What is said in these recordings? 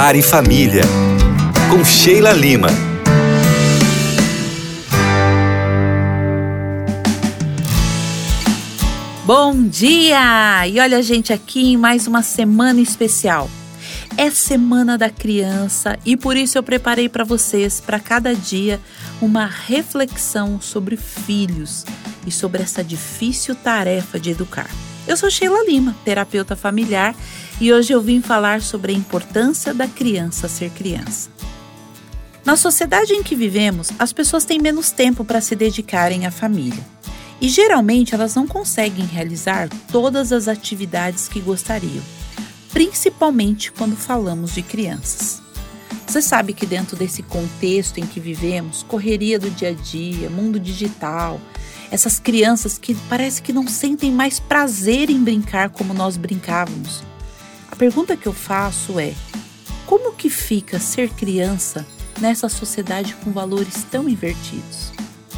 Lar e Família, com Sheila Lima. Bom dia! E olha a gente aqui em mais uma semana especial. É Semana da Criança e por isso eu preparei para vocês, para cada dia, uma reflexão sobre filhos e sobre essa difícil tarefa de educar. Eu sou Sheila Lima, terapeuta familiar, e hoje eu vim falar sobre a importância da criança ser criança. Na sociedade em que vivemos, as pessoas têm menos tempo para se dedicarem à família. E geralmente elas não conseguem realizar todas as atividades que gostariam, principalmente quando falamos de crianças. Você sabe que dentro desse contexto em que vivemos, correria do dia a dia, mundo digital, essas crianças que parece que não sentem mais prazer em brincar como nós brincávamos. A pergunta que eu faço é: como que fica ser criança nessa sociedade com valores tão invertidos?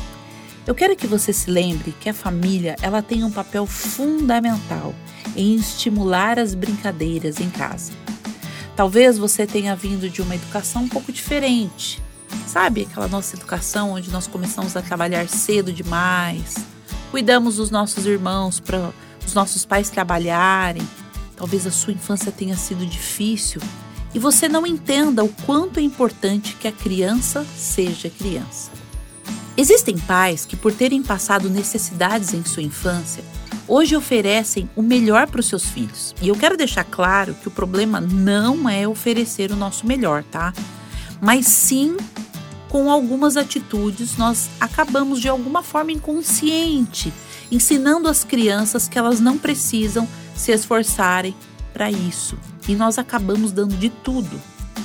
Eu quero que você se lembre que a família ela tem um papel fundamental em estimular as brincadeiras em casa. Talvez você tenha vindo de uma educação um pouco diferente. Sabe aquela nossa educação onde nós começamos a trabalhar cedo demais, cuidamos dos nossos irmãos para os nossos pais trabalharem. Talvez a sua infância tenha sido difícil e você não entenda o quanto é importante que a criança seja criança. Existem pais que, por terem passado necessidades em sua infância, hoje oferecem o melhor para os seus filhos. E eu quero deixar claro que o problema não é oferecer o nosso melhor, tá? Mas sim, com algumas atitudes, nós acabamos de alguma forma inconsciente, ensinando as crianças que elas não precisam se esforçarem para isso. E nós acabamos dando de tudo.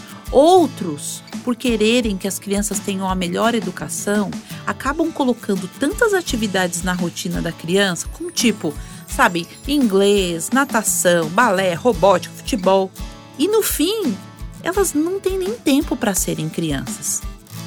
Outros, por quererem que as crianças tenham a melhor educação, acabam colocando tantas atividades na rotina da criança, como inglês, natação, balé, robótica, futebol. E no fim, elas não têm nem tempo para serem crianças.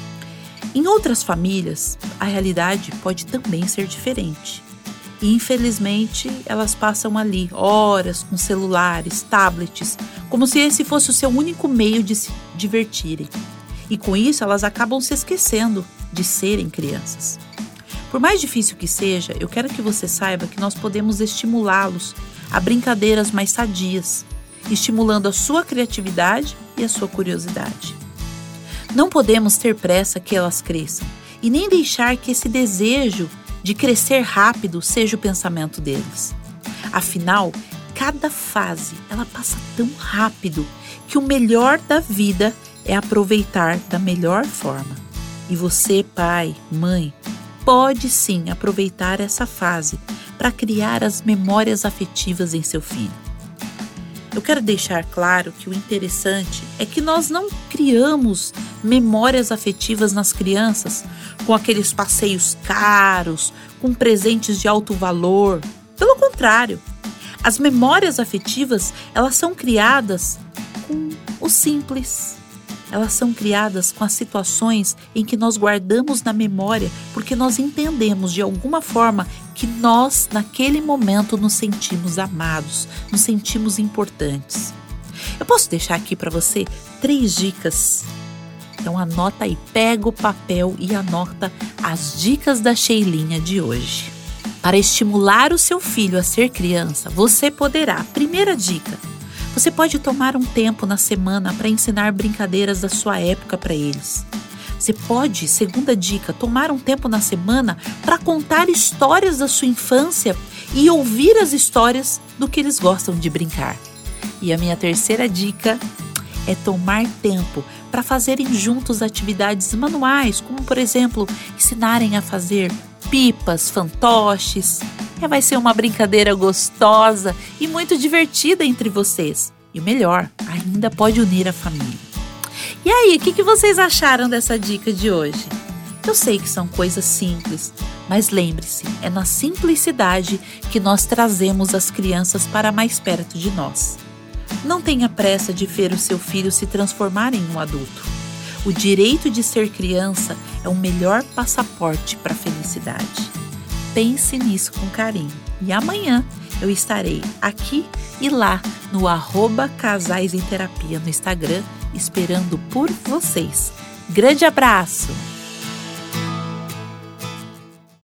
Em outras famílias, a realidade pode também ser diferente. E infelizmente, elas passam ali horas com celulares, tablets, como se esse fosse o seu único meio de se divertirem. E com isso, elas acabam se esquecendo de serem crianças. Por mais difícil que seja, eu quero que você saiba que nós podemos estimulá-los a brincadeiras mais sadias, estimulando a sua criatividade e a sua curiosidade. Não podemos ter pressa que elas cresçam e nem deixar que esse desejo de crescer rápido seja o pensamento deles. Afinal, cada fase ela passa tão rápido que o melhor da vida é aproveitar da melhor forma. E você, pai, mãe, pode sim aproveitar essa fase para criar as memórias afetivas em seu filho. Eu quero deixar claro que o interessante é que nós não criamos memórias afetivas nas crianças com aqueles passeios caros, com presentes de alto valor. Pelo contrário, as memórias afetivas, elas são criadas com o simples. Elas são criadas com as situações em que nós guardamos na memória porque nós entendemos de alguma forma que nós, naquele momento, nos sentimos amados, nos sentimos importantes. Eu posso deixar aqui para você 3 dicas. Então anota aí, pega o papel e anota as dicas da Sheilinha de hoje. Para estimular o seu filho a ser criança, você poderá, primeira dica, você pode tomar um tempo na semana para ensinar brincadeiras da sua época para eles. Você pode, segunda dica, tomar um tempo na semana para contar histórias da sua infância e ouvir as histórias do que eles gostam de brincar. E a minha terceira dica é tomar tempo para fazerem juntos atividades manuais, como, por exemplo, ensinarem a fazer pipas, fantoches. Vai ser uma brincadeira gostosa e muito divertida entre vocês. E o melhor, ainda pode unir a família. E aí, o que vocês acharam dessa dica de hoje? Eu sei que são coisas simples, mas lembre-se, é na simplicidade que nós trazemos as crianças para mais perto de nós. Não tenha pressa de ver o seu filho se transformar em um adulto. O direito de ser criança é o melhor passaporte para a felicidade. Pense nisso com carinho. E amanhã eu estarei aqui e lá no @Casais em Terapia no Instagram, esperando por vocês. Grande abraço!